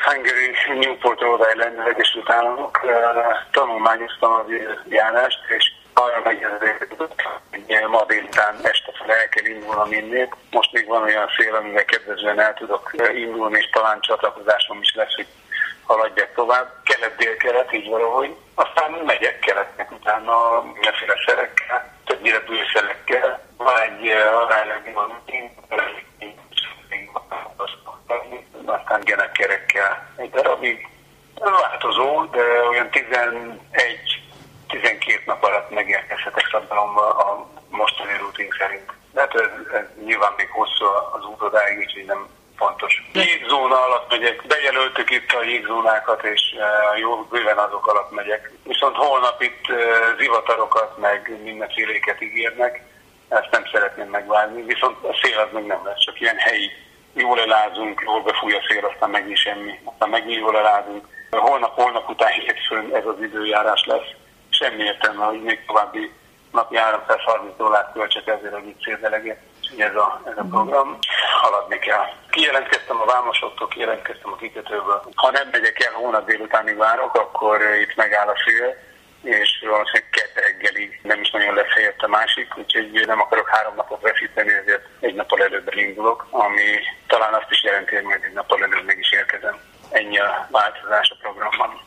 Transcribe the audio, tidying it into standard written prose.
Hungary, Newport, Rhode Island, Egyesült Államok. Tanulmányoztam az járást, és arra meggyőződött, hogy ma délután este fel el kell indulnom innét. Most még van olyan szél, amivel kedvezően el tudok indulni, és talán csatlakozásom is lesz, hogy haladjak tovább. Kelet-dél-kelet, így valahogy. Aztán megyek keletnek utána mindenféle szerekkel, többnyire bőszelekkel. Van egy aránylag aztán genekkerekkel. Egy darabig változó, de olyan 11-12 nap alatt megérkezhetek Szabadalomba a mostani rutin szerint. De hát ez nyilván még hosszú az út odáig, úgyhogy nem fontos. Jégzóna alatt megyek, bejelöltük itt a jégzónákat, és jó bőven azok alatt megyek. Viszont holnap itt zivatarokat, meg mindenféléket ígérnek, ezt nem szeretném megvárni, viszont a szél az még nem lesz, csak ilyen helyi. Jól elázunk, jól befúj a szél, aztán megint semmi, aztán megint jól elázunk. Holnap után hétfőn ez az időjárás lesz. Semmi értelme, hogy még további napi $330 költsek ezért a vicérdeleget. Ez a program. Haladni kell. Kijelentkeztem a Vámosoktól, kijelentkeztem a kikötőből. Ha nem megyek el, hónap délutánig várok, akkor itt megáll a szél, és valószínűleg kedd reggelig nem is nagyon lesz helyett a másik, úgyhogy nem akarok 3 napot veszíteni, ezért egy nappal előbb indulok, ami talán azt is jelenti, hogy majd egy nappal előbb meg is érkezem. Ennyi a változás a programban.